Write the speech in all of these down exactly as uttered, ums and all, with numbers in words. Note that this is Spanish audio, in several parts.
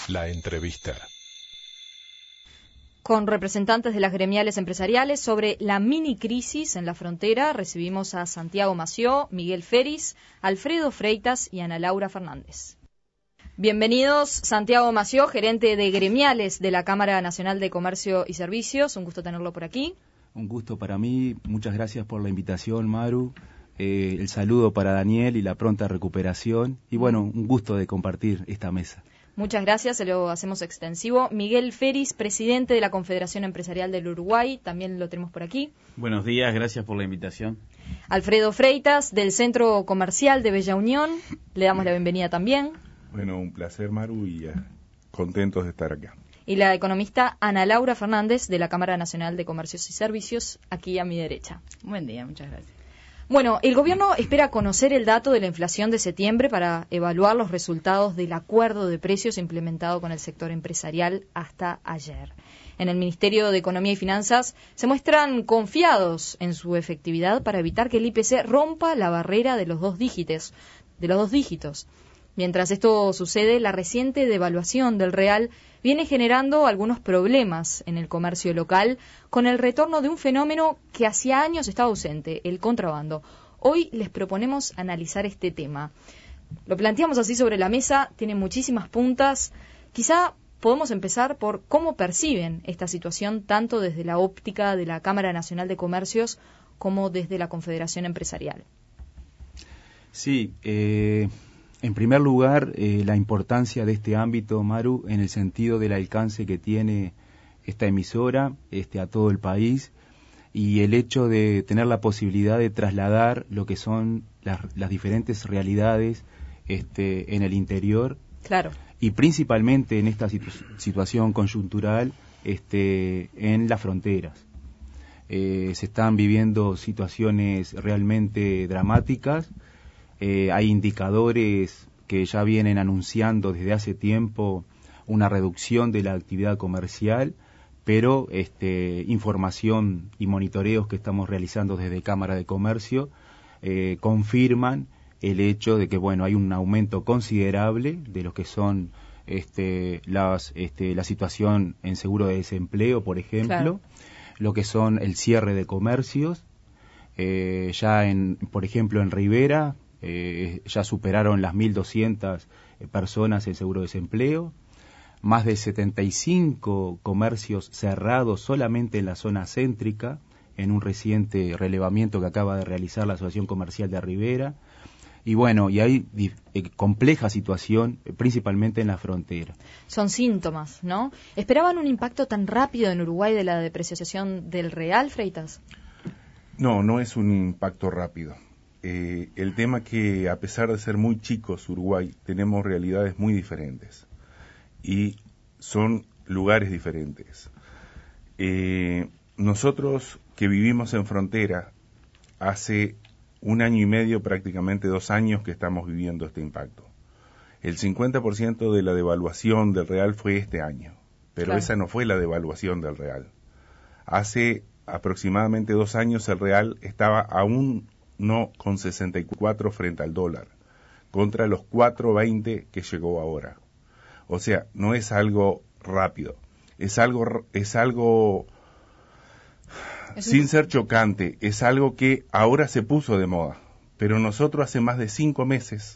La entrevista. Con representantes de las gremiales empresariales sobre la mini crisis en la frontera, recibimos a Santiago Mació, Miguel Feris, Alfredo Freitas y Ana Laura Fernández. Bienvenidos, Santiago Mació, gerente de gremiales de la Cámara Nacional de Comercio y Servicios. Un gusto tenerlo por aquí. Un gusto para mí. Muchas gracias por la invitación, Maru. Eh, el saludo para Daniel y la pronta recuperación. Y bueno, un gusto de compartir esta mesa. Muchas gracias, se lo hacemos extensivo. Miguel Feris, presidente de la Confederación Empresarial del Uruguay, también lo tenemos por aquí. Buenos días, gracias por la invitación. Alfredo Freitas, del Centro Comercial de Bella Unión, le damos la bienvenida también. Bueno, un placer, Maru, y uh, contentos de estar acá. Y la economista Ana Laura Fernández, de la Cámara Nacional de Comercios y Servicios, aquí a mi derecha. Buen día, muchas gracias. Bueno, el gobierno espera conocer el dato de la inflación de septiembre para evaluar los resultados del acuerdo de precios implementado con el sector empresarial hasta ayer. En el Ministerio de Economía y Finanzas se muestran confiados en su efectividad para evitar que el I P C rompa la barrera de los dos dígitos, de los dos dígitos. Mientras esto sucede, la reciente devaluación del real viene generando algunos problemas en el comercio local con el retorno de un fenómeno que hacía años estaba ausente, el contrabando. Hoy les proponemos analizar este tema. Lo planteamos así sobre la mesa, tiene muchísimas puntas. Quizá podemos empezar por cómo perciben esta situación tanto desde la óptica de la Cámara Nacional de Comercios como desde la Confederación Empresarial. Sí, eh... En primer lugar, eh, la importancia de este ámbito, Maru, en el sentido del alcance que tiene esta emisora este, a todo el país y el hecho de tener la posibilidad de trasladar lo que son las, las diferentes realidades este, en el interior. Claro. Y principalmente en esta situ- situación coyuntural este, en las fronteras. Eh, se están viviendo situaciones realmente dramáticas. Eh, hay indicadores que ya vienen anunciando desde hace tiempo una reducción de la actividad comercial, pero este, información y monitoreos que estamos realizando desde Cámara de Comercio eh, confirman el hecho de que bueno hay un aumento considerable de lo que son este, las, este, la situación en seguro de desempleo, por ejemplo, claro. Lo que son el cierre de comercios, eh, ya en, por ejemplo, en Rivera. Eh, ya superaron las mil doscientas personas en seguro de desempleo, más de setenta y cinco comercios cerrados solamente en la zona céntrica, en un reciente relevamiento que acaba de realizar la Asociación Comercial de Rivera, y bueno, y hay eh, compleja situación, eh, principalmente en la frontera. Son síntomas, ¿no? ¿Esperaban un impacto tan rápido en Uruguay de la depreciación del real, Freitas? No, no es un impacto rápido. Eh, el tema que, a pesar de ser muy chicos Uruguay, tenemos realidades muy diferentes y son lugares diferentes. Eh, nosotros que vivimos en frontera, hace un año y medio, prácticamente dos años que estamos viviendo este impacto. El cincuenta por ciento de la devaluación del real fue este año, pero claro. Esa no fue la devaluación del real. Hace aproximadamente dos años el real estaba aún no con sesenta y cuatro frente al dólar, contra los cuatro veinte que llegó ahora. O sea, no es algo rápido, es algo, es algo es sin un... ser chocante, es algo que ahora se puso de moda, pero nosotros hace más de cinco meses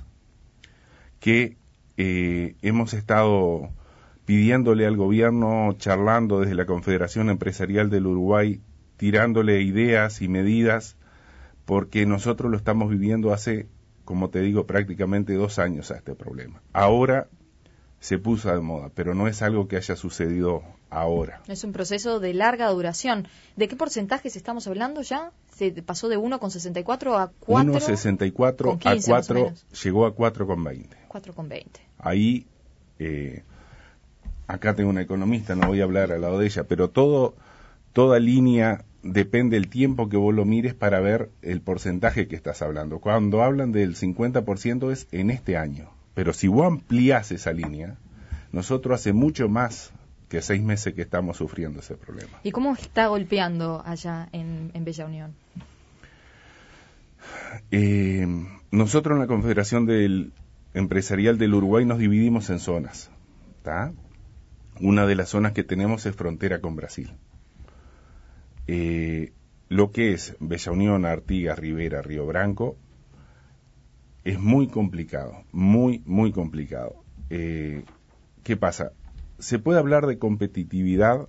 que eh, hemos estado pidiéndole al gobierno, charlando desde la Confederación Empresarial del Uruguay, tirándole ideas y medidas, porque nosotros lo estamos viviendo hace, como te digo, prácticamente dos años a este problema. Ahora se puso de moda, pero no es algo que haya sucedido ahora. Es un proceso de larga duración. ¿De qué porcentajes estamos hablando ya? ¿Se pasó de uno coma sesenta y cuatro a cuatro? uno coma sesenta y cuatro a cuatro, llegó a cuatro coma veinte. cuatro coma veinte. Ahí, eh, acá tengo una economista, no voy a hablar al lado de ella, pero todo, toda línea depende del tiempo que vos lo mires para ver el porcentaje que estás hablando. Cuando hablan del cincuenta por ciento es en este año, pero si vos ampliás esa línea, nosotros hace mucho más que seis meses que estamos sufriendo ese problema. ¿Y cómo está golpeando allá en, en Bella Unión? Eh, nosotros en la Confederación del Empresarial del Uruguay nos dividimos en zonas. ¿tá? Una de las zonas que tenemos es frontera con Brasil. Eh, lo que es Bella Unión, Artigas, Rivera, Río Branco, es muy complicado, muy, muy complicado. Eh, ¿Qué pasa? Se puede hablar de competitividad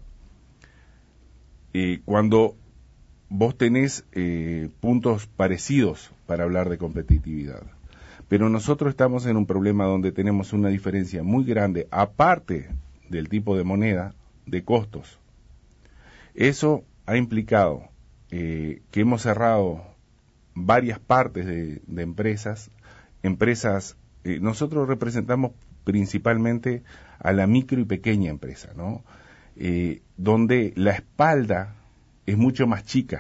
eh, cuando vos tenés eh, puntos parecidos para hablar de competitividad. Pero nosotros estamos en un problema donde tenemos una diferencia muy grande, aparte del tipo de moneda, de costos. Eso ha implicado eh, que hemos cerrado varias partes de, de empresas, empresas, eh, nosotros representamos principalmente a la micro y pequeña empresa, ¿no? Eh, donde la espalda es mucho más chica.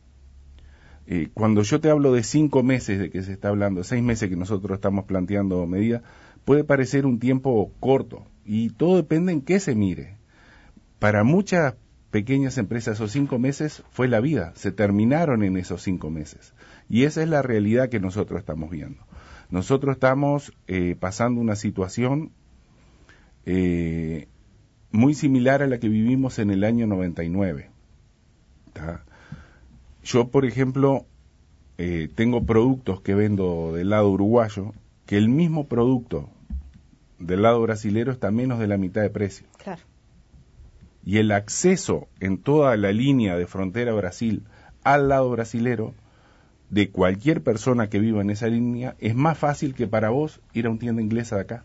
Eh, cuando yo te hablo de cinco meses de que se está hablando, seis meses que nosotros estamos planteando medidas, puede parecer un tiempo corto y todo depende en qué se mire. Para muchas pequeñas empresas esos cinco meses fue la vida, se terminaron en esos cinco meses y esa es la realidad que nosotros estamos viendo. Nosotros estamos eh, pasando una situación eh, muy similar a la que vivimos en el año noventa y nueve. ¿Tá? Yo, por ejemplo, eh, tengo productos que vendo del lado uruguayo, que el mismo producto del lado brasilero está a menos de la mitad de precio. Claro. Y el acceso en toda la línea de frontera Brasil al lado brasilero, de cualquier persona que viva en esa línea, es más fácil que para vos ir a una tienda inglesa de acá.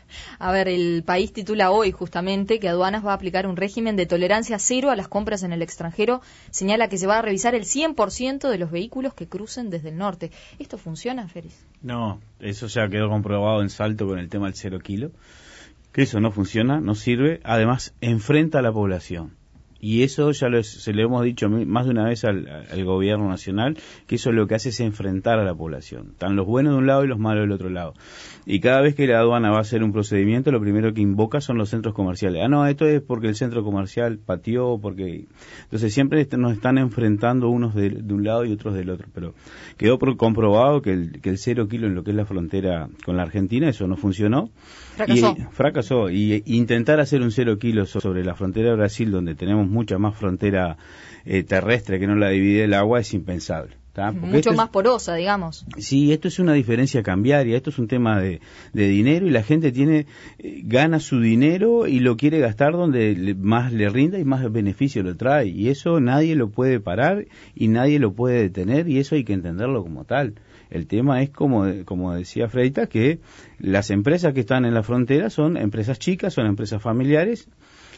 A ver, el país titula hoy justamente que Aduanas va a aplicar un régimen de tolerancia cero a las compras en el extranjero. Señala que se va a revisar el cien por ciento de los vehículos que crucen desde el norte. ¿Esto funciona, Félix? No, eso ya quedó comprobado en Salto con el tema del cero kilo. Que eso no funciona, no sirve. Además, enfrenta a la población. Y eso ya lo, se lo hemos dicho más de una vez al, al gobierno nacional, que eso lo que hace es enfrentar a la población. Están los buenos de un lado y los malos del otro lado. Y cada vez que la aduana va a hacer un procedimiento, lo primero que invoca son los centros comerciales. Ah, no, esto es porque el centro comercial pateó, porque... Entonces siempre nos están enfrentando unos de, de un lado y otros del otro. Pero quedó por, comprobado que el, que el cero kilo en lo que es la frontera con la Argentina, eso no funcionó. Fracasó. Y, fracasó. Y, y intentar hacer un cero kilo sobre la frontera de Brasil, donde tenemos mucha más frontera eh, terrestre que no la divide el agua, es impensable. Mucho más es, porosa, digamos. Sí, esto es una diferencia cambiaria, esto es un tema de, de dinero y la gente tiene eh, gana su dinero y lo quiere gastar donde le, más le rinda y más beneficio lo trae. Y eso nadie lo puede parar y nadie lo puede detener y eso hay que entenderlo como tal. El tema es, como, como decía Freita, que las empresas que están en la frontera son empresas chicas, son empresas familiares,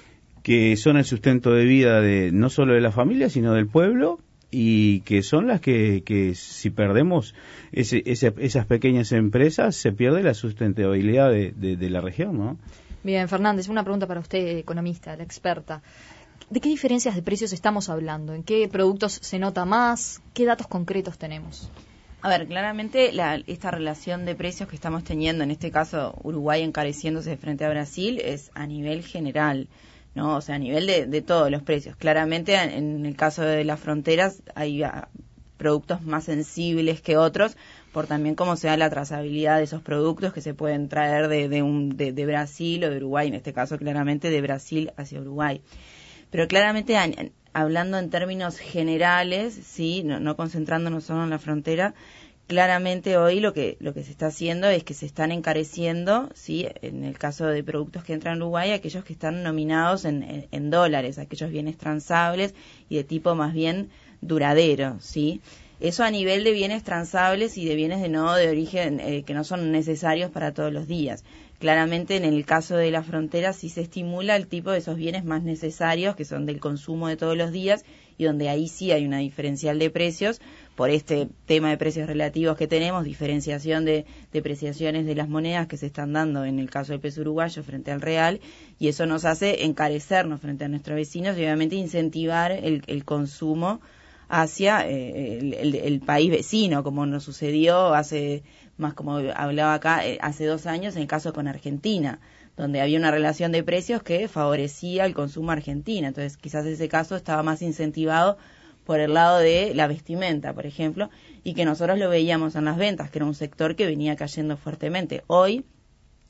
que son el sustento de vida de no solo de la familia, sino del pueblo, y que son las que, que si perdemos ese, ese, esas pequeñas empresas, se pierde la sustentabilidad de, de, de la región, ¿no? Bien, Fernández, una pregunta para usted, economista, la experta. ¿De qué diferencias de precios estamos hablando? ¿En qué productos se nota más? ¿Qué datos concretos tenemos? A ver, claramente la, esta relación de precios que estamos teniendo, en este caso Uruguay encareciéndose frente a Brasil, es a nivel general, ¿no? O sea, a nivel de, de todos los precios. Claramente, en el caso de las fronteras, hay uh, productos más sensibles que otros, por también cómo se da la trazabilidad de esos productos que se pueden traer de, de, un, de, de Brasil o de Uruguay, en este caso claramente de Brasil hacia Uruguay. Pero claramente, en, hablando en términos generales, sí, no, no concentrándonos solo en la frontera, claramente hoy lo que lo que se está haciendo es que se están encareciendo, sí, en el caso de productos que entran a Uruguay, aquellos que están nominados en, en, en dólares, aquellos bienes transables y de tipo más bien duradero, sí. Eso a nivel de bienes transables y de bienes de no de origen eh, que no son necesarios para todos los días. Claramente en el caso de la frontera sí se estimula el tipo de esos bienes más necesarios que son del consumo de todos los días y donde ahí sí hay una diferencial de precios por este tema de precios relativos que tenemos, diferenciación de depreciaciones de las monedas que se están dando en el caso del peso uruguayo frente al real, y eso nos hace encarecernos frente a nuestros vecinos y obviamente incentivar el, el consumo hacia eh, el, el, el país vecino, como nos sucedió hace más, como hablaba acá, eh, hace dos años en el caso con Argentina, donde había una relación de precios que favorecía el consumo argentino. Entonces, quizás ese caso estaba más incentivado por el lado de la vestimenta, por ejemplo, y que nosotros lo veíamos en las ventas, que era un sector que venía cayendo fuertemente. Hoy,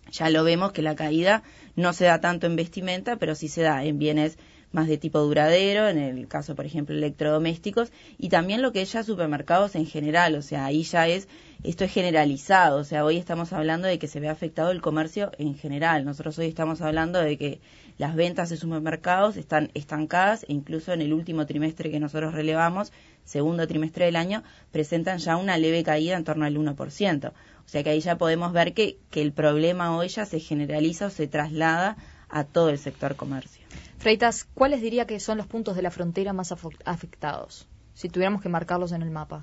ya lo vemos que la caída no se da tanto en vestimenta, pero sí se da en bienes más de tipo duradero, en el caso, por ejemplo, electrodomésticos, y también lo que es ya supermercados en general, o sea, ahí ya es, esto es generalizado, o sea, hoy estamos hablando de que se ve afectado el comercio en general. Nosotros hoy estamos hablando de que las ventas de supermercados están estancadas, e incluso en el último trimestre que nosotros relevamos, segundo trimestre del año, presentan ya una leve caída en torno al uno por ciento. O sea que ahí ya podemos ver que, que el problema hoy ya se generaliza o se traslada a todo el sector comercio. Freitas, ¿cuáles diría que son los puntos de la frontera más afectados, si tuviéramos que marcarlos en el mapa?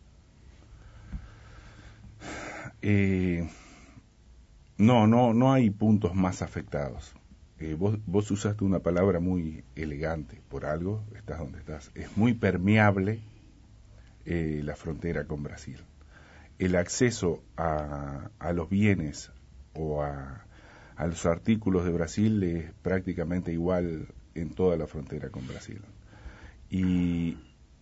Eh, no, no, no hay puntos más afectados. Eh, vos, vos usaste una palabra muy elegante, por algo estás donde estás. Es muy permeable eh, la frontera con Brasil. El acceso a, a los bienes o a a los artículos de Brasil es prácticamente igual en toda la frontera con Brasil. Y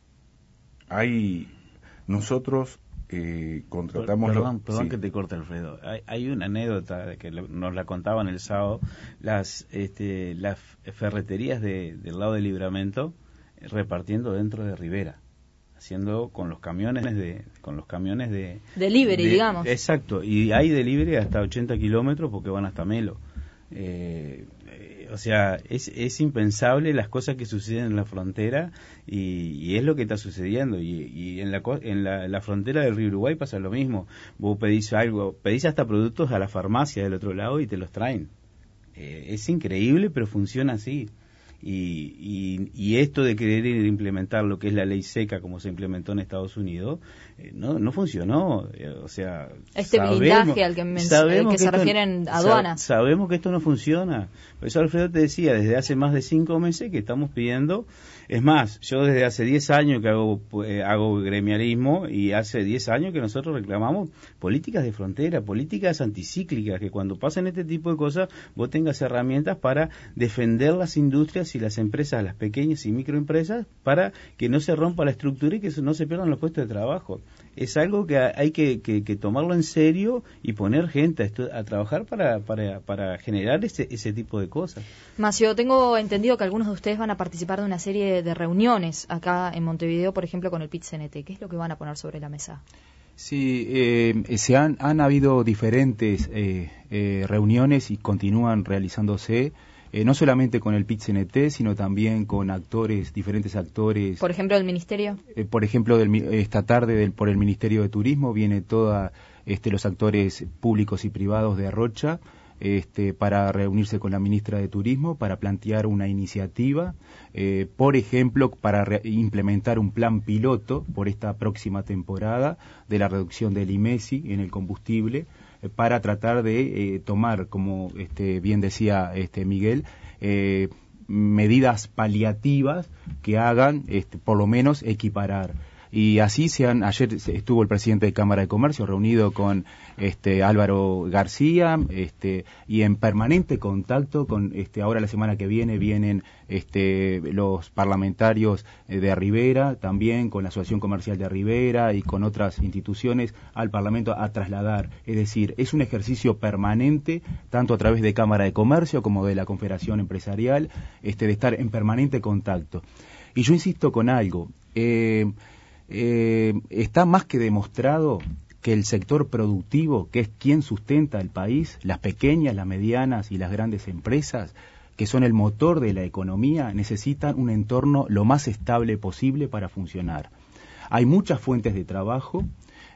hay, nosotros eh, contratamos... Perdón, lo, perdón sí. que te corte, Alfredo. Hay, hay una anécdota que lo, nos la contaban el sábado. Las, este, las ferreterías de, del lado del Libramento eh, repartiendo dentro de Rivera, haciendo con los camiones de con los camiones de delivery, de, digamos. Exacto, y hay delivery hasta ochenta kilómetros porque van hasta Melo. Eh, eh, o sea, es, es impensable las cosas que suceden en la frontera y, y es lo que está sucediendo. Y, y en, la, en la, la frontera del río Uruguay pasa lo mismo. Vos pedís algo, pedís hasta productos a la farmacia del otro lado y te los traen. Eh, es increíble, pero funciona así. Y, y, y esto de querer implementar lo que es la ley seca como se implementó en Estados Unidos eh, no no funcionó. Eh, o sea, este sabemos, blindaje al que, men- que, que se esto, refieren aduanas sab, sabemos que esto no funciona. Por eso Alfredo te decía desde hace más de cinco meses que estamos pidiendo. Es más, yo desde hace diez años que hago eh, hago gremialismo y hace diez años que nosotros reclamamos políticas de frontera, políticas anticíclicas, que cuando pasen este tipo de cosas vos tengas herramientas para defender las industrias y las empresas, las pequeñas y microempresas, para que no se rompa la estructura y que no se pierdan los puestos de trabajo. Es algo que hay que, que, que tomarlo en serio y poner gente a, estu- a trabajar para, para, para generar ese, ese tipo de cosas. Macio, tengo entendido que algunos de ustedes van a participar de una serie de reuniones acá en Montevideo, por ejemplo, con el P I T C N T. ¿Qué es lo que van a poner sobre la mesa? Sí, eh, se han, han habido diferentes eh, eh, reuniones y continúan realizándose. Eh, no solamente con el P I T C N T, sino también con actores, diferentes actores. Por ejemplo, del Ministerio. Eh, por ejemplo, del, esta tarde del, por el Ministerio de Turismo viene todos este, los actores públicos y privados de Arrocha este, para reunirse con la ministra de Turismo, para plantear una iniciativa, eh, por ejemplo, para re- implementar un plan piloto por esta próxima temporada de la reducción del I M E S I en el combustible, para tratar de eh, tomar, como este, bien decía este Miguel, eh, medidas paliativas que hagan, este, por lo menos, equiparar. Y así se han, ayer estuvo el presidente de Cámara de Comercio reunido con este Álvaro García, este, y en permanente contacto con, este, ahora la semana que viene vienen este, los parlamentarios de Rivera, también con la Asociación Comercial de Rivera y con otras instituciones al Parlamento a trasladar. Es decir, es un ejercicio permanente, tanto a través de Cámara de Comercio como de la Confederación Empresarial, este, de estar en permanente contacto. Y yo insisto con algo, eh, Eh, está más que demostrado que el sector productivo, que es quien sustenta el país, las pequeñas, las medianas y las grandes empresas, que son el motor de la economía, necesitan un entorno lo más estable posible para funcionar. Hay muchas fuentes de trabajo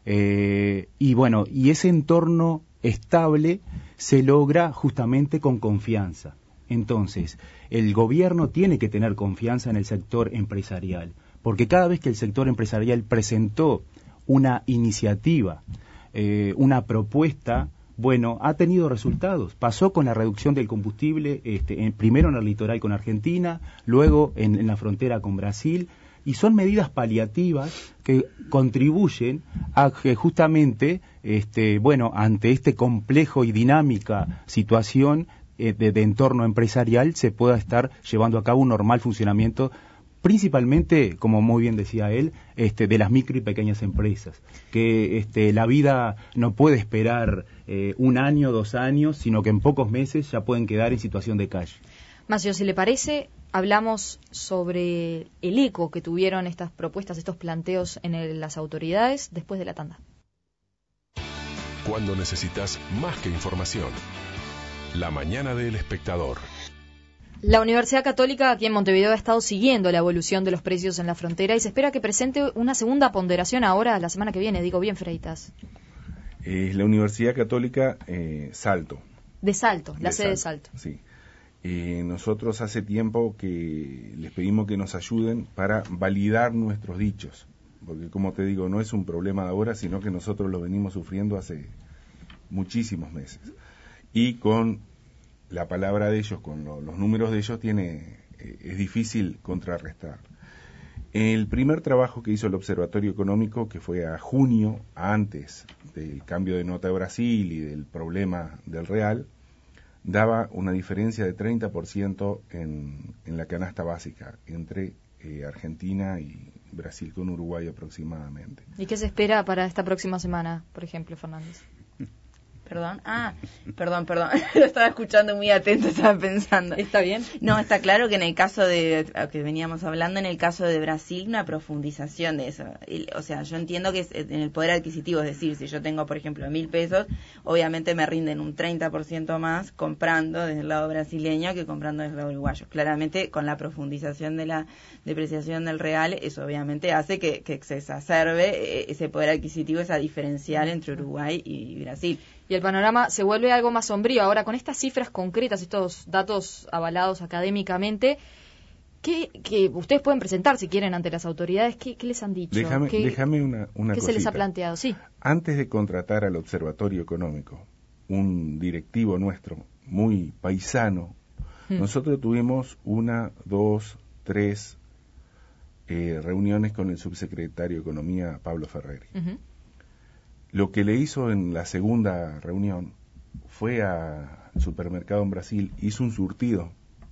eh, y bueno, y ese entorno estable se logra justamente con confianza. Entonces, el gobierno tiene que tener confianza en el sector empresarial, porque cada vez que el sector empresarial presentó una iniciativa, eh, una propuesta, bueno, ha tenido resultados. Pasó con la reducción del combustible, este, en, primero en el litoral con Argentina, luego en, en la frontera con Brasil, y son medidas paliativas que contribuyen a que justamente, este, bueno, ante este complejo y dinámica situación eh, de, de entorno empresarial se pueda estar llevando a cabo un normal funcionamiento principalmente, como muy bien decía él, este, de las micro y pequeñas empresas, que este, la vida no puede esperar eh, un año, dos años, sino que en pocos meses ya pueden quedar en situación de calle. Macio, si le parece, hablamos sobre el eco que tuvieron estas propuestas, estos planteos en el, las autoridades después de la tanda. Cuando necesitas más que información. La mañana del Espectador. La Universidad Católica aquí en Montevideo ha estado siguiendo la evolución de los precios en la frontera y se espera que presente una segunda ponderación ahora la semana que viene. Digo bien, Freitas. Es la Universidad Católica eh, Salto. De Salto, la de sede Salto, de Salto. Sí. Eh, nosotros hace tiempo que les pedimos que nos ayuden para validar nuestros dichos, porque como te digo, no es un problema de ahora, sino que nosotros lo venimos sufriendo hace muchísimos meses. Y con la palabra de ellos, con lo, los números de ellos, tiene eh, es difícil contrarrestar. El primer trabajo que hizo el Observatorio Económico, que fue a junio, antes del cambio de nota de Brasil y del problema del real, daba una diferencia de treinta por ciento en, en la canasta básica entre eh, Argentina y Brasil, con Uruguay aproximadamente. ¿Y qué se espera para esta próxima semana, por ejemplo, Fernández? Perdón, ah, perdón, perdón, lo estaba escuchando muy atento, estaba pensando. ¿Está bien? No, está claro que en el caso de, que veníamos hablando, en el caso de Brasil, una profundización de eso. Y, o sea, yo entiendo que es en el poder adquisitivo, es decir, si yo tengo, por ejemplo, mil pesos, obviamente me rinden un treinta por ciento más comprando desde el lado brasileño que comprando desde el lado uruguayo. Claramente, con la profundización de la depreciación del real, eso obviamente hace que, que se exacerbe ese poder adquisitivo, esa diferencial entre Uruguay y Brasil. Y el panorama se vuelve algo más sombrío. Ahora, con estas cifras concretas, estos datos avalados académicamente, ¿qué, qué ustedes pueden presentar si quieren ante las autoridades? ¿Qué, qué les han dicho? Déjame, ¿Qué, déjame una, una ¿qué cosita. se les ha planteado? Sí. Antes de contratar al Observatorio Económico, un directivo nuestro, muy paisano, hmm. nosotros tuvimos una, dos, tres eh, reuniones con el subsecretario de Economía, Pablo Ferreri. Uh-huh. Lo que le hizo en la segunda reunión fue al supermercado en Brasil, hizo un surtido.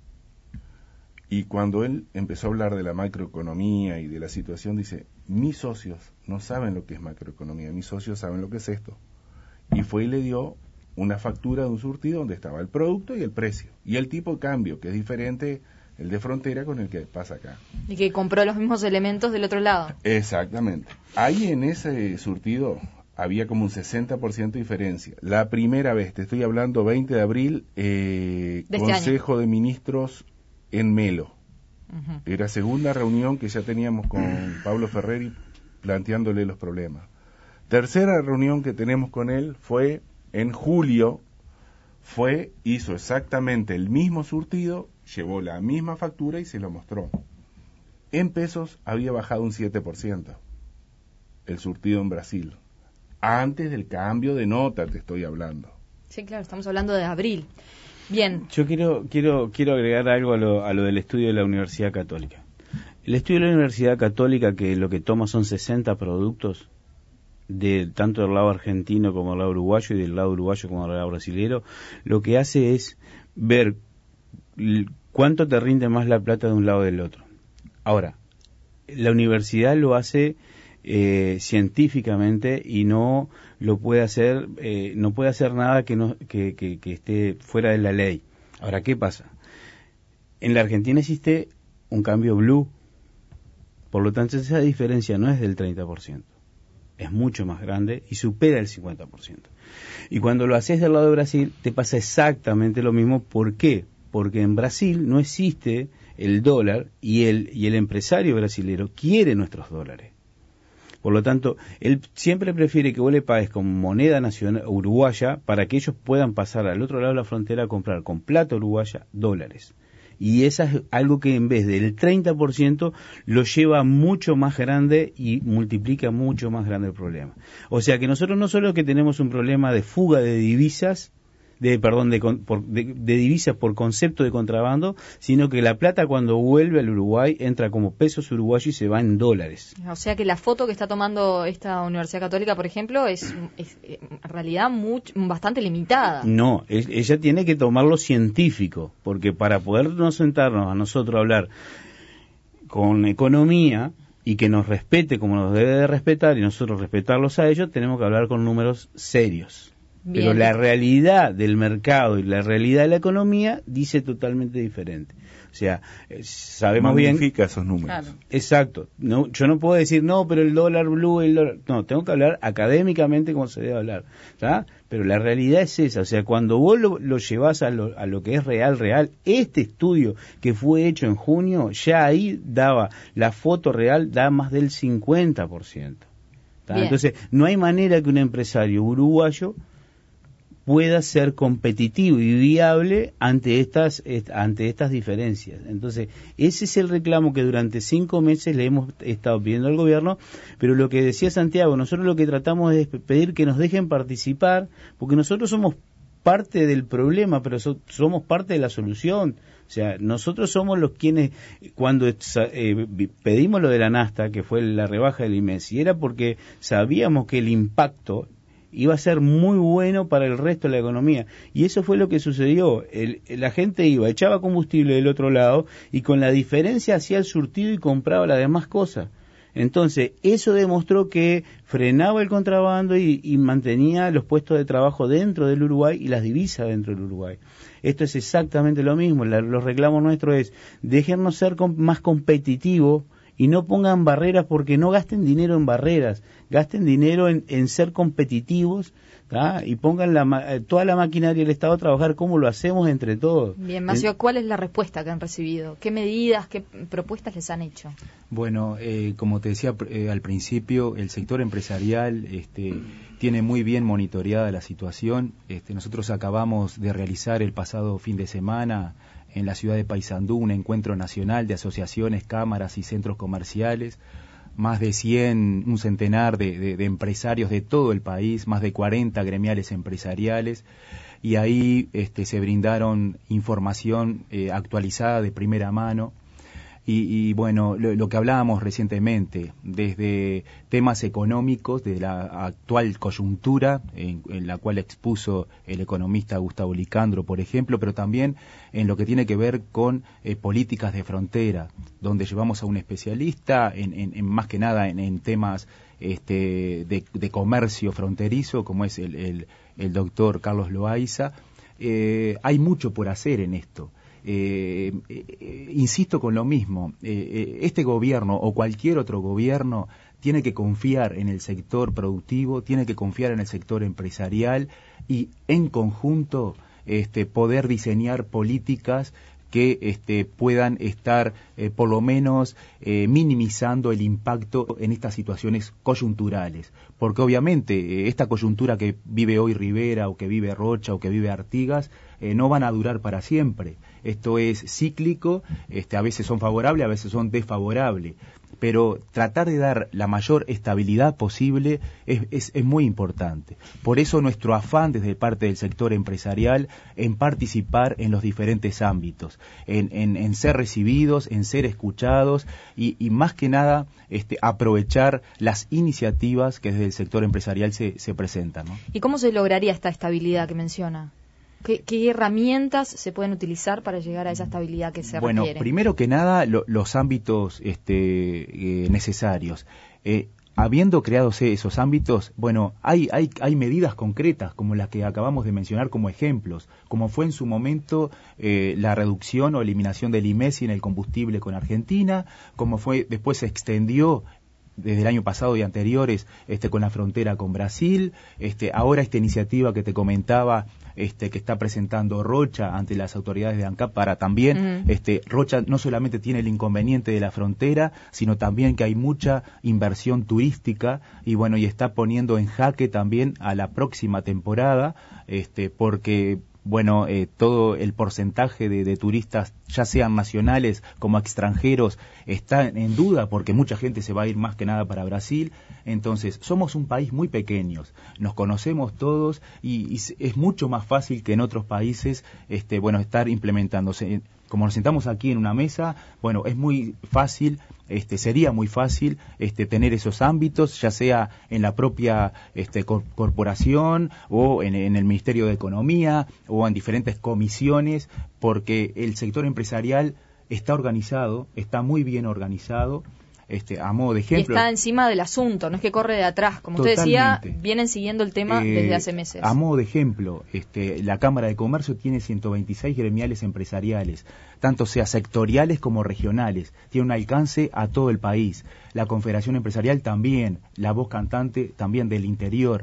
Y cuando él empezó a hablar de la macroeconomía y de la situación, dice, mis socios no saben lo que es macroeconomía, mis socios saben lo que es esto. Y fue y le dio una factura de un surtido donde estaba el producto y el precio. Y el tipo de cambio, que es diferente el de frontera con el que pasa acá. Y que compró los mismos elementos del otro lado. Exactamente. Ahí en ese surtido había como un sesenta por ciento de diferencia. La primera vez, te estoy hablando veinte de abril, eh, de Consejo este de Ministros en Melo. Uh-huh. Era segunda reunión que ya teníamos con Pablo Ferreri planteándole los problemas. Tercera reunión que tenemos con él fue en julio, fue, hizo exactamente el mismo surtido, llevó la misma factura y se lo mostró. En pesos había bajado un siete por ciento el surtido en Brasil. Antes del cambio de nota te estoy hablando. Sí, claro, estamos hablando de abril. Bien. Yo quiero quiero quiero agregar algo a lo, a lo del estudio de la Universidad Católica. El estudio de la Universidad Católica, que lo que toma son sesenta productos, de tanto del lado argentino como del lado uruguayo y del lado uruguayo como del lado brasilero, lo que hace es ver cuánto te rinde más la plata de un lado del otro. Ahora, la universidad lo hace Eh, científicamente y no lo puede hacer eh, no puede hacer nada que no que, que, que esté fuera de la ley. Ahora, ¿qué pasa? En la Argentina existe un cambio blue, por lo tanto esa diferencia no es del treinta por ciento, es mucho más grande y supera el cincuenta por ciento. Y cuando lo haces del lado de Brasil te pasa exactamente lo mismo. ¿Por qué? Porque en Brasil no existe el dólar y el y el empresario brasilero quiere nuestros dólares. Por lo tanto, él siempre prefiere que vos le pagues con moneda nacional uruguaya para que ellos puedan pasar al otro lado de la frontera a comprar con plata uruguaya dólares. Y eso es algo que en vez del treinta por ciento lo lleva mucho más grande y multiplica mucho más grande el problema. O sea que nosotros no solo que tenemos un problema de fuga de divisas, de perdón de, por, de, de divisas por concepto de contrabando, sino que la plata cuando vuelve al Uruguay entra como pesos uruguayos y se va en dólares. O sea que la foto que está tomando esta Universidad Católica, por ejemplo, es, es en realidad muy, bastante limitada. No, es, ella tiene que tomarlo científico, porque para podernos sentarnos a nosotros a hablar con economía y que nos respete como nos debe de respetar y nosotros respetarlos a ellos, tenemos que hablar con números serios. Bien. Pero la realidad del mercado y la realidad de la economía dice totalmente diferente. O sea, sabemos bien... Magnifica esos números. Claro. Exacto. No, yo no puedo decir, no, pero el dólar blue, el dólar... No, tengo que hablar académicamente como se debe hablar, ¿tá? Pero la realidad es esa. O sea, cuando vos lo, lo llevás a lo, a lo que es real, real, este estudio que fue hecho en junio, ya ahí daba, la foto real da más del cincuenta por ciento. Entonces, no hay manera que un empresario uruguayo pueda ser competitivo y viable ante estas ante estas diferencias. Entonces, ese es el reclamo que durante cinco meses le hemos estado pidiendo al gobierno, pero lo que decía Santiago, nosotros lo que tratamos es pedir que nos dejen participar, porque nosotros somos parte del problema, pero so, somos parte de la solución. O sea, nosotros somos los quienes, cuando eh, pedimos lo de la Nasta, que fue la rebaja del I M E S, y era porque sabíamos que el impacto iba a ser muy bueno para el resto de la economía. Y eso fue lo que sucedió. El, la gente iba, echaba combustible del otro lado y con la diferencia hacía el surtido y compraba las demás cosas. Entonces, eso demostró que frenaba el contrabando y, y mantenía los puestos de trabajo dentro del Uruguay y las divisas dentro del Uruguay. Esto es exactamente lo mismo. La, los reclamos nuestros es, déjennos ser com- más competitivos y no pongan barreras, porque no gasten dinero en barreras, gasten dinero en, en ser competitivos, ¿tá? Y pongan la, toda la maquinaria del Estado a trabajar como lo hacemos entre todos. Bien, Macio, ¿cuál es la respuesta que han recibido? ¿Qué medidas, qué propuestas les han hecho? Bueno, eh, como te decía eh, al principio, el sector empresarial este, tiene muy bien monitoreada la situación. Este, nosotros acabamos de realizar el pasado fin de semana en la ciudad de Paysandú un encuentro nacional de asociaciones, cámaras y centros comerciales, más de cien, un centenar de, de, de empresarios de todo el país, más de cuarenta gremiales empresariales, y ahí este, se brindaron información eh, actualizada de primera mano. Y, y bueno, lo, lo que hablábamos recientemente, desde temas económicos, de la actual coyuntura, en, en la cual expuso el economista Gustavo Licandro, por ejemplo, pero también en lo que tiene que ver con eh, políticas de frontera, donde llevamos a un especialista, en, en, en más que nada en, en temas este, de, de comercio fronterizo, como es el, el, el doctor Carlos Loaiza. Eh, hay mucho por hacer en esto. Eh, eh, insisto con lo mismo, eh, eh, este gobierno o cualquier otro gobierno tiene que confiar en el sector productivo, tiene que confiar en el sector empresarial y en conjunto este, poder diseñar políticas que este, puedan estar eh, por lo menos eh, minimizando el impacto en estas situaciones coyunturales, porque obviamente eh, esta coyuntura que vive hoy Rivera o que vive Rocha o que vive Artigas eh, no van a durar para siempre. Esto es cíclico, este, a veces son favorables, a veces son desfavorables, pero tratar de dar la mayor estabilidad posible es, es, es muy importante. Por eso nuestro afán desde parte del sector empresarial en participar en los diferentes ámbitos, en, en, en ser recibidos, en ser escuchados y, y más que nada este, aprovechar las iniciativas que desde el sector empresarial se, se presentan, ¿no? ¿Y cómo se lograría esta estabilidad que menciona? ¿Qué, ¿Qué herramientas se pueden utilizar para llegar a esa estabilidad que se bueno, requiere? Bueno, primero que nada, lo, los ámbitos este, eh, necesarios. Eh, habiendo creado esos ámbitos, bueno, hay, hay, hay medidas concretas como las que acabamos de mencionar como ejemplos, como fue en su momento eh, la reducción o eliminación del I M E S I en el combustible con Argentina, como fue después se extendió desde el año pasado y anteriores este, con la frontera con Brasil, este, ahora esta iniciativa que te comentaba este, que está presentando Rocha ante las autoridades de ANCAP para también, uh-huh. este, Rocha no solamente tiene el inconveniente de la frontera, sino también que hay mucha inversión turística y bueno, y está poniendo en jaque también a la próxima temporada, este, porque bueno, eh, todo el porcentaje de, de turistas, ya sean nacionales como extranjeros, está en duda porque mucha gente se va a ir más que nada para Brasil. Entonces, somos un país muy pequeño, nos conocemos todos y, y es mucho más fácil que en otros países, este, bueno, estar implementándose. Como nos sentamos aquí en una mesa, bueno, es muy fácil, este, sería muy fácil este, tener esos ámbitos, ya sea en la propia este, cor- corporación o en, en el Ministerio de Economía o en diferentes comisiones, porque el sector empresarial está organizado, está muy bien organizado. Este, a modo de ejemplo, y está encima del asunto, no es que corre de atrás, como totalmente. Usted decía, vienen siguiendo el tema eh, desde hace meses. A modo de ejemplo, este, la Cámara de Comercio tiene ciento veintiséis gremiales empresariales, tanto sea sectoriales como regionales, tiene un alcance a todo el país. La Confederación Empresarial también, la voz cantante también del interior.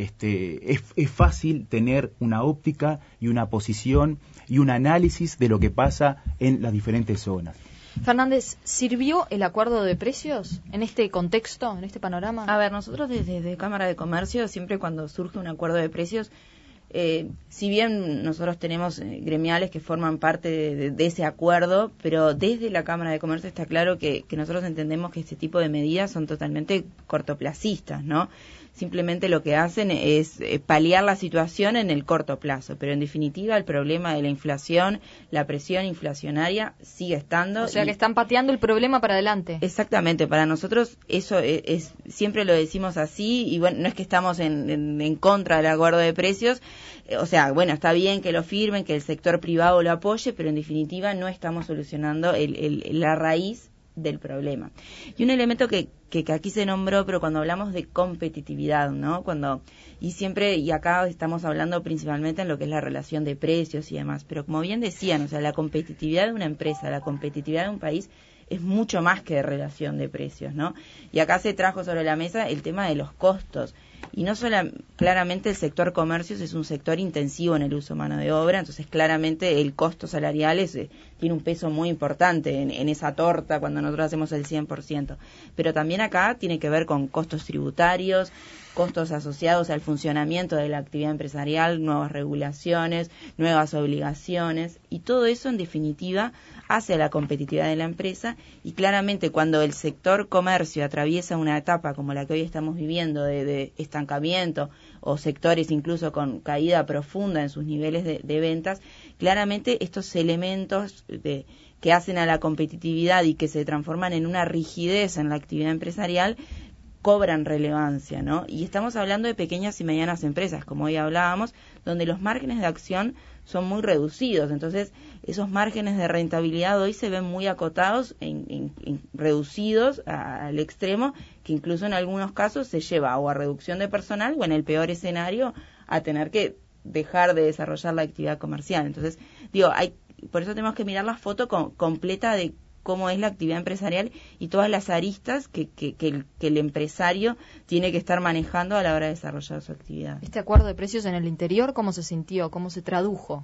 Este, es, es fácil tener una óptica y una posición y un análisis de lo que pasa en las diferentes zonas. Fernández, ¿sirvió el acuerdo de precios en este contexto, en este panorama? A ver, nosotros desde, desde Cámara de Comercio, siempre cuando surge un acuerdo de precios, eh, si bien nosotros tenemos eh, gremiales que forman parte de, de, de ese acuerdo, pero desde la Cámara de Comercio está claro que, que nosotros entendemos que este tipo de medidas son totalmente cortoplacistas, ¿no? Simplemente lo que hacen es eh, paliar la situación en el corto plazo, pero en definitiva el problema de la inflación, la presión inflacionaria sigue estando. O sea y, que están pateando el problema para adelante. Exactamente, para nosotros eso es, es siempre lo decimos así, y bueno, no es que estamos en, en, en contra del acuerdo de precios, eh, o sea, bueno, está bien que lo firmen, que el sector privado lo apoye, pero en definitiva no estamos solucionando el, el, la raíz del problema. Y un elemento que, que, que aquí se nombró, pero cuando hablamos de competitividad, ¿no? Cuando, y siempre, y acá estamos hablando principalmente en lo que es la relación de precios y demás, pero como bien decían, o sea, la competitividad de una empresa, la competitividad de un país es mucho más que de relación de precios, ¿no? Y acá se trajo sobre la mesa el tema de los costos. Y no solo, claramente el sector comercios es un sector intensivo en el uso de mano de obra, entonces claramente el costo salarial es, eh, tiene un peso muy importante en, en esa torta cuando nosotros hacemos el cien por ciento. Pero también acá tiene que ver con costos tributarios, costos asociados al funcionamiento de la actividad empresarial, nuevas regulaciones, nuevas obligaciones, y todo eso en definitiva hace a la competitividad de la empresa. Y claramente cuando el sector comercio atraviesa una etapa como la que hoy estamos viviendo de, de estancamiento o sectores incluso con caída profunda en sus niveles de, de ventas, claramente estos elementos de, que hacen a la competitividad y que se transforman en una rigidez en la actividad empresarial cobran relevancia, ¿no? Y estamos hablando de pequeñas y medianas empresas, como hoy hablábamos, donde los márgenes de acción son muy reducidos. Entonces, esos márgenes de rentabilidad hoy se ven muy acotados, en, en, en reducidos a, al extremo, que incluso en algunos casos se lleva o a reducción de personal o en el peor escenario a tener que dejar de desarrollar la actividad comercial. Entonces, digo, hay, por eso tenemos que mirar la foto con, completa de cómo es la actividad empresarial y todas las aristas que, que, que, el, que el empresario tiene que estar manejando a la hora de desarrollar su actividad. ¿Este acuerdo de precios en el interior cómo se sintió? ¿Cómo se tradujo?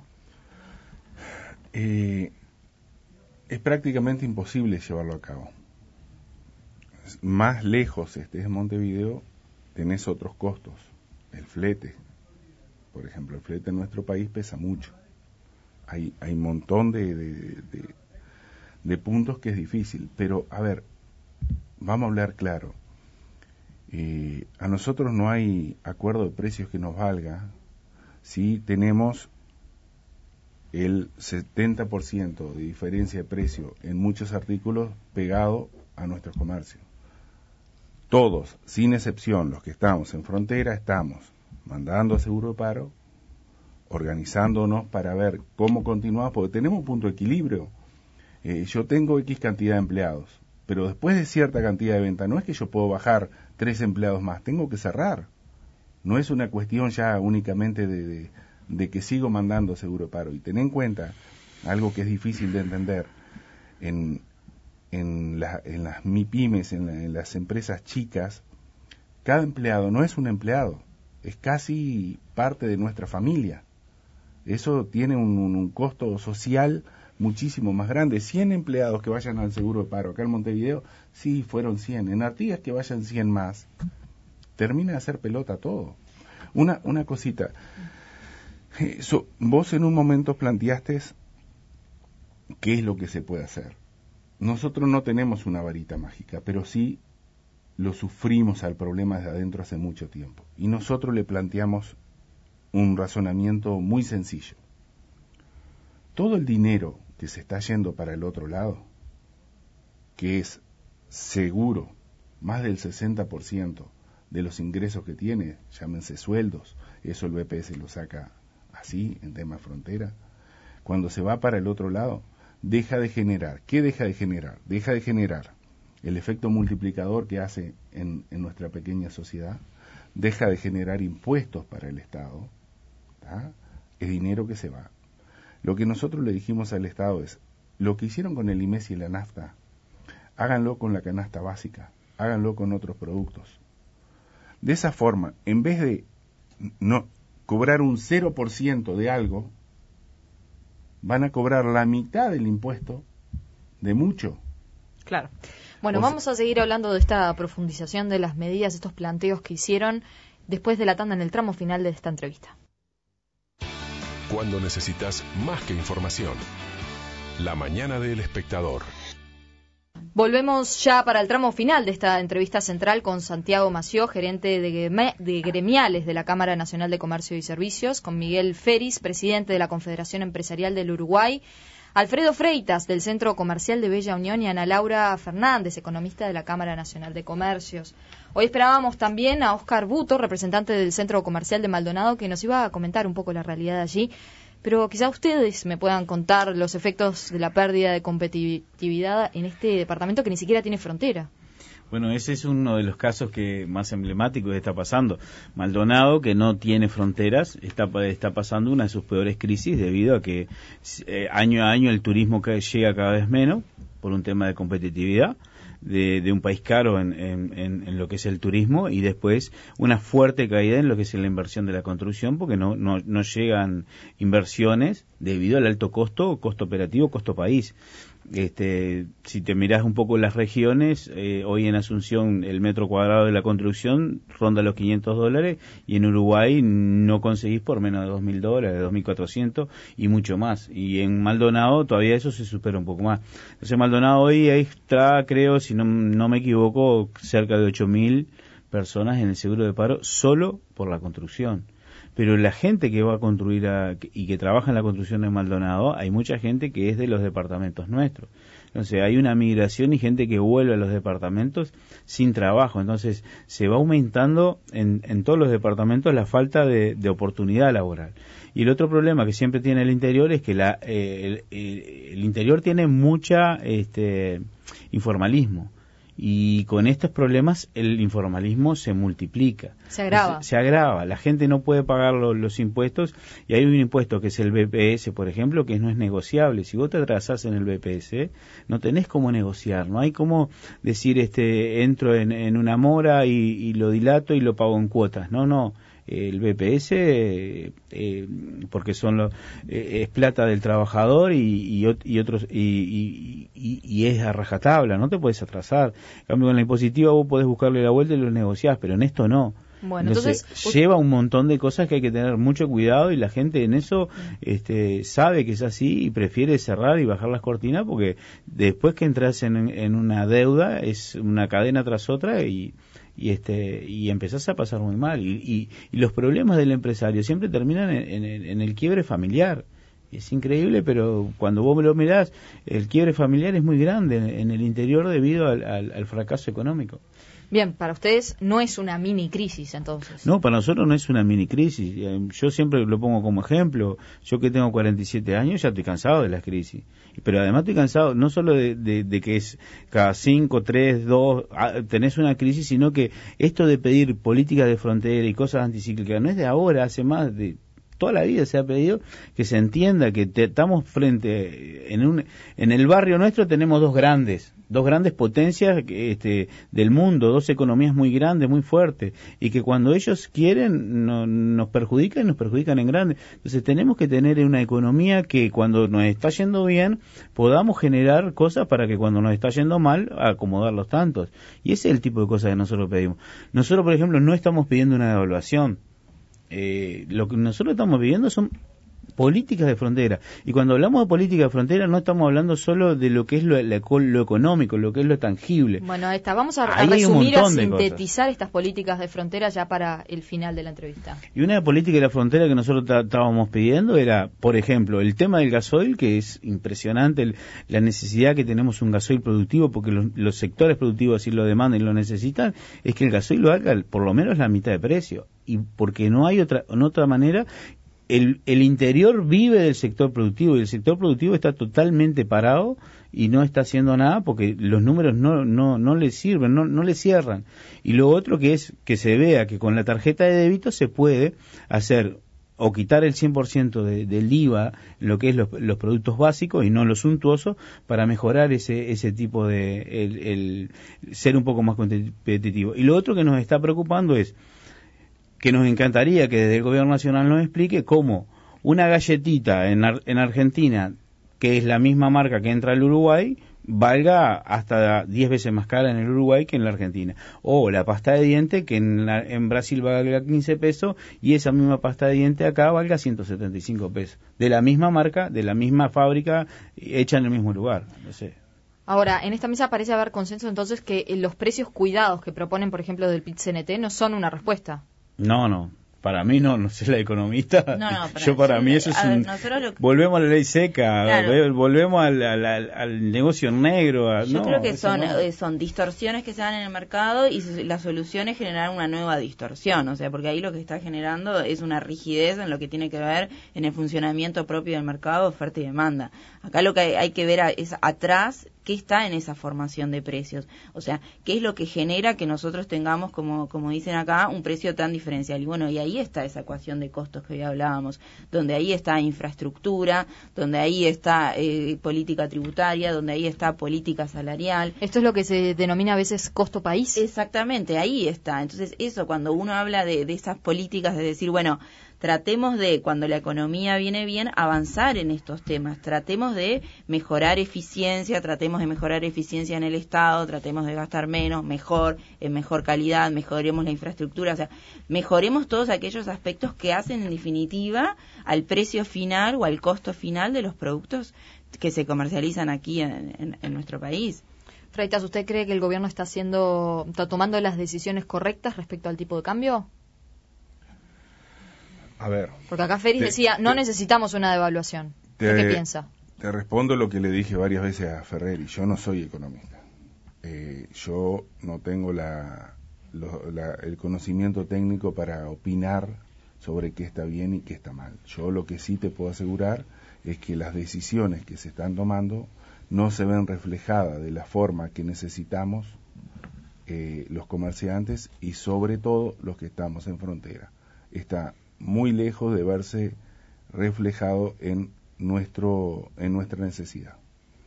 Eh, es prácticamente imposible llevarlo a cabo. Más lejos estés de Montevideo, tenés otros costos. El flete, por ejemplo, el flete en nuestro país pesa mucho. Hay, hay un montón de... de, de de puntos que es difícil, pero a ver, vamos a hablar claro. Eh, a nosotros no hay acuerdo de precios que nos valga si tenemos el setenta por ciento de diferencia de precio en muchos artículos pegado a nuestro comercio. Todos, sin excepción, los que estamos en frontera, estamos mandando seguro de paro, organizándonos para ver cómo continuamos, porque tenemos un punto de equilibrio. Eh, yo tengo X cantidad de empleados, pero después de cierta cantidad de venta, no es que yo puedo bajar tres empleados más, tengo que cerrar. No es una cuestión ya únicamente de, de, de que sigo mandando seguro de paro. Y ten en cuenta algo que es difícil de entender, en, en, la, en las MIPYMES, en, la, en las empresas chicas, cada empleado no es un empleado, es casi parte de nuestra familia. Eso tiene un, un, un costo social muchísimo más grande. cien empleados que vayan al seguro de paro acá en Montevideo, sí, fueron cien. En Artigas que vayan cien más. Termina de hacer pelota todo. Una, una cosita. Eso, vos en un momento planteaste qué es lo que se puede hacer. Nosotros no tenemos una varita mágica, pero sí lo sufrimos al problema desde adentro hace mucho tiempo. Y nosotros le planteamos un razonamiento muy sencillo. Todo el dinero que se está yendo para el otro lado, que es seguro más del sesenta por ciento de los ingresos que tiene, llámense sueldos, eso el B P S lo saca así en tema frontera, cuando se va para el otro lado, deja de generar. ¿Qué deja de generar? Deja de generar el efecto multiplicador que hace en, en nuestra pequeña sociedad, deja de generar impuestos para el Estado, ¿tá? Es dinero que se va. Lo que nosotros le dijimos al Estado es, lo que hicieron con el I M E S y la nafta, háganlo con la canasta básica, háganlo con otros productos. De esa forma, en vez de no cobrar un cero por ciento de algo, van a cobrar la mitad del impuesto de mucho. Claro. Bueno, O vamos sea, a seguir hablando de esta profundización de las medidas, estos planteos que hicieron después de la tanda en el tramo final de esta entrevista. Cuando necesitas más que información. La mañana del Espectador. Volvemos ya para el tramo final de esta entrevista central con Santiago Mació, gerente de, de gremiales de la Cámara Nacional de Comercio y Servicios, con Miguel Feris, presidente de la Confederación Empresarial del Uruguay, Alfredo Freitas, del Centro Comercial de Bella Unión, y Ana Laura Fernández, economista de la Cámara Nacional de Comercios. Hoy esperábamos también a Óscar Buto, representante del Centro Comercial de Maldonado, que nos iba a comentar un poco la realidad allí. Pero quizá ustedes me puedan contar los efectos de la pérdida de competitividad en este departamento que ni siquiera tiene frontera. Bueno, ese es uno de los casos que más emblemáticos está pasando. Maldonado, que no tiene fronteras, está, está pasando una de sus peores crisis debido a que eh, año a año el turismo que llega cada vez menos por un tema de competitividad. De, de un país caro en, en, en lo que es el turismo, y después una fuerte caída en lo que es la inversión de la construcción, porque no, no, no llegan inversiones debido al alto costo, costo operativo, costo país. Este, si te mirás un poco las regiones, eh, hoy en Asunción el metro cuadrado de la construcción ronda los quinientos dólares, y en Uruguay no conseguís por menos de dos mil dólares, dos mil cuatrocientos y mucho más. Y en Maldonado todavía eso se supera un poco más. Entonces Maldonado hoy está, creo, si no, no me equivoco, cerca de ocho mil personas en el seguro de paro solo por la construcción. Pero la gente que va a construir a, y que trabaja en la construcción en Maldonado, hay mucha gente que es de los departamentos nuestros. Entonces hay una migración y gente que vuelve a los departamentos sin trabajo. Entonces se va aumentando en, en todos los departamentos la falta de, de oportunidad laboral. Y el otro problema que siempre tiene el interior es que la, eh, el, el, el interior tiene mucha este, informalismo. Y con estos problemas el informalismo se multiplica. Se agrava. Se, se agrava. La gente no puede pagar lo, los impuestos, y hay un impuesto que es el B P S, por ejemplo, que no es negociable. Si vos te atrasás en el B P S, no tenés cómo negociar, no hay cómo decir, este, entro en, en una mora y, y lo dilato y lo pago en cuotas. No, no. El B P S, eh, eh, porque son lo, eh, es plata del trabajador y, y, y otros y, y, y, y es a rajatabla, no te puedes atrasar. En cambio, con la impositiva vos podés buscarle la vuelta y lo negociás, pero en esto no. Bueno, entonces, entonces lleva un montón de cosas que hay que tener mucho cuidado, y la gente en eso este, sabe que es así y prefiere cerrar y bajar las cortinas, porque después que entras en, en una deuda es una cadena tras otra y y este y empezás a pasar muy mal, y, y, y los problemas del empresario siempre terminan en, en, en el quiebre familiar. Es increíble, pero cuando vos lo mirás, el quiebre familiar es muy grande en, en el interior debido al, al, al fracaso económico. Bien, para ustedes no es una mini crisis, entonces. No, para nosotros no es una mini crisis. Yo siempre lo pongo como ejemplo. Yo que tengo cuarenta y siete años ya estoy cansado de las crisis. Pero además estoy cansado no solo de, de, de que es cada cinco, tres, dos, tenés una crisis, sino que esto de pedir políticas de frontera y cosas anticíclicas no es de ahora, hace más de... Toda la vida se ha pedido que se entienda que te, estamos frente en un en el barrio nuestro tenemos dos grandes dos grandes potencias este, del mundo, dos economías muy grandes, muy fuertes, y que cuando ellos quieren no, nos perjudican y nos perjudican en grande. Entonces tenemos que tener una economía que cuando nos está yendo bien podamos generar cosas para que cuando nos está yendo mal acomodar los tantos, y ese es el tipo de cosas que nosotros pedimos. Nosotros, por ejemplo, no estamos pidiendo una devaluación. Eh, lo que nosotros estamos viviendo son políticas de frontera, y cuando hablamos de política de frontera no estamos hablando solo de lo que es lo, lo, lo económico, lo que es lo tangible. Bueno, esta, vamos a, a resumir, a sintetizar estas políticas de frontera ya para el final de la entrevista. Y una política de la frontera que nosotros estábamos pidiendo era, por ejemplo, el tema del gasoil, que es impresionante el, la necesidad que tenemos un gasoil productivo, porque los, los sectores productivos así lo demandan y lo necesitan, es que el gasoil lo haga por lo menos la mitad de precio, y porque no hay otra, en otra manera. el, el interior vive del sector productivo y el sector productivo está totalmente parado y no está haciendo nada porque los números no no no le sirven, no no le cierran. Y lo otro que es que se vea que con la tarjeta de débito se puede hacer o quitar el cien por ciento de, del I V A en lo que es los, los productos básicos y no los suntuosos para mejorar ese ese tipo de el, el ser un poco más competitivo. Y lo otro que nos está preocupando es que nos encantaría que desde el gobierno nacional nos explique cómo una galletita en, Ar- en Argentina, que es la misma marca que entra al Uruguay, valga hasta diez veces más cara en el Uruguay que en la Argentina. O la pasta de diente que en, la, en Brasil valga quince pesos y esa misma pasta de diente acá valga ciento setenta y cinco pesos. De la misma marca, de la misma fábrica, hecha en el mismo lugar. No sé. Ahora, en esta mesa parece haber consenso entonces que los precios cuidados que proponen, por ejemplo, del P I T C N T no son una respuesta. No, no. Para mí no, no sé la economista. No, no, para, yo para yo, mí eso es un... Lo... Volvemos a la ley seca, claro. volvemos al, al, al, al negocio negro. A... Yo no, creo que son, no. eh, son distorsiones que se dan en el mercado y la solución es generar una nueva distorsión, o sea, porque ahí lo que está generando es una rigidez en lo que tiene que ver en el funcionamiento propio del mercado, oferta y demanda. Acá lo que hay, hay que ver a, es atrás qué está en esa formación de precios, o sea, qué es lo que genera que nosotros tengamos, como como dicen acá, un precio tan diferencial. Y bueno, y ahí está esa ecuación de costos que hoy hablábamos, donde ahí está infraestructura, donde ahí está eh, política tributaria, donde ahí está política salarial. Esto es lo que se denomina a veces costo país. Exactamente, ahí está. Entonces eso, cuando uno habla de, de esas políticas, de decir, bueno, tratemos de, cuando la economía viene bien, avanzar en estos temas, tratemos de mejorar eficiencia, tratemos de mejorar eficiencia en el Estado, tratemos de gastar menos, mejor, en mejor calidad, mejoremos la infraestructura, o sea, mejoremos todos aquellos aspectos que hacen en definitiva al precio final o al costo final de los productos que se comercializan aquí en, en, en nuestro país. Freitas, ¿usted cree que el gobierno está haciendo, está tomando las decisiones correctas respecto al tipo de cambio? A ver. Porque acá Feris te, decía, no te, necesitamos una devaluación. Te, ¿Qué piensa? Te respondo lo que le dije varias veces a Ferreri. Yo no soy economista. Eh, yo no tengo la, lo, la, el conocimiento técnico para opinar sobre qué está bien y qué está mal. Yo lo que sí te puedo asegurar es que las decisiones que se están tomando no se ven reflejadas de la forma que necesitamos eh, los comerciantes y sobre todo los que estamos en frontera. Está muy lejos de verse reflejado en nuestro en nuestra necesidad.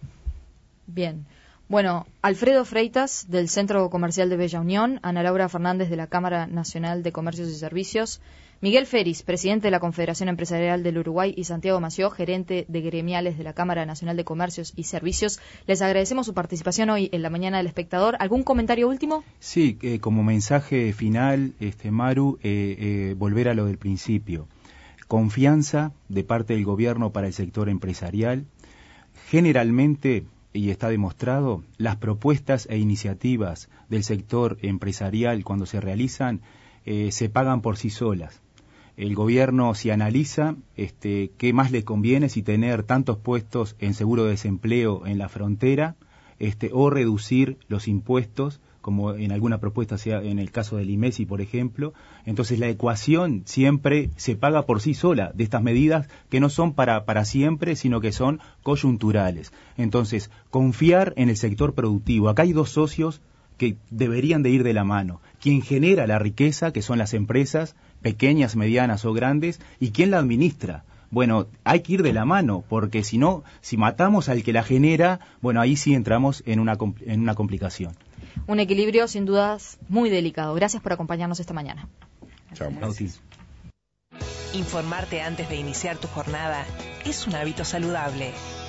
Bien. Bueno, Alfredo Freitas, del Centro Comercial de Bella Unión, Ana Laura Fernández, de la Cámara Nacional de Comercios y Servicios, Miguel Feris, presidente de la Confederación Empresarial del Uruguay, y Santiago Mació, gerente de gremiales de la Cámara Nacional de Comercios y Servicios. Les agradecemos su participación hoy en la Mañana del Espectador. ¿Algún comentario último? Sí, eh, como mensaje final, este Maru, eh, eh, volver a lo del principio. Confianza de parte del gobierno para el sector empresarial. Generalmente, y está demostrado, las propuestas e iniciativas del sector empresarial cuando se realizan eh, se pagan por sí solas. El gobierno, si analiza este, qué más le conviene, si tener tantos puestos en seguro de desempleo en la frontera este, o reducir los impuestos, como en alguna propuesta sea en el caso del IMESI, por ejemplo. Entonces la ecuación siempre se paga por sí sola de estas medidas que no son para, para siempre, sino que son coyunturales. Entonces, confiar en el sector productivo. Acá hay dos socios que deberían de ir de la mano. Quien genera la riqueza, que son las empresas, pequeñas, medianas o grandes, y quien la administra. Bueno, hay que ir de la mano, porque si no, si matamos al que la genera, bueno, ahí sí entramos en una, en una complicación. Un equilibrio, sin dudas, muy delicado. Gracias por acompañarnos esta mañana. Chao. Informarte antes de iniciar tu jornada es un hábito saludable.